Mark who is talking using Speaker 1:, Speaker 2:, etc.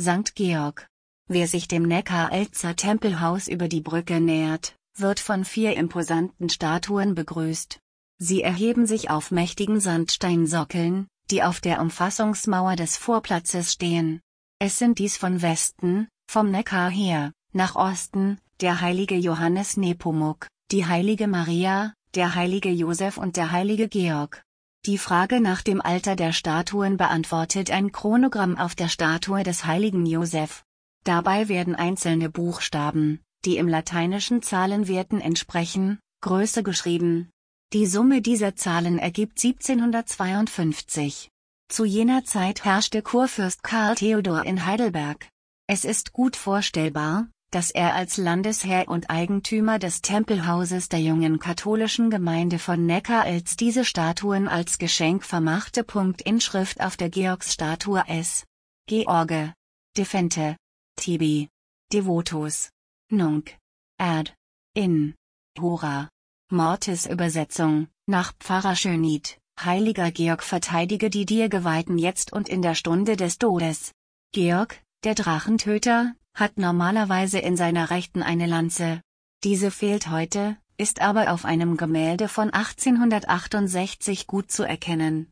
Speaker 1: St. Georg. Wer sich dem Neckarelzer Tempelhaus über die Brücke nähert, wird von 4 imposanten Statuen begrüßt. Sie erheben sich auf mächtigen Sandsteinsockeln, die auf der Umfassungsmauer des Vorplatzes stehen. Es sind dies von Westen, vom Neckar her, nach Osten, der heilige Johannes Nepomuk, die heilige Maria, der heilige Josef und der heilige Georg. Die Frage nach dem Alter der Statuen beantwortet ein Chronogramm auf der Statue des heiligen Josef. Dabei werden einzelne Buchstaben, die im lateinischen Zahlenwerten entsprechen, größer geschrieben. Die Summe dieser Zahlen ergibt 1752. Zu jener Zeit herrschte Kurfürst Karl Theodor in Heidelberg. Es ist gut vorstellbar, dass er als Landesherr und Eigentümer des Tempelhauses der jungen katholischen Gemeinde von Neckarelz diese Statuen als Geschenk vermachte. Inschrift auf der Georgsstatue S. George. Defente. Tibi. Devotus. Nunc. Ad. In. Hora. Mortis Übersetzung, nach Pfarrer Schönit, heiliger Georg verteidige die dir Geweihten jetzt und in der Stunde des Todes. Georg, der Drachentöter, hat normalerweise in seiner Rechten eine Lanze. Diese fehlt heute, ist aber auf einem Gemälde von 1868 gut zu erkennen.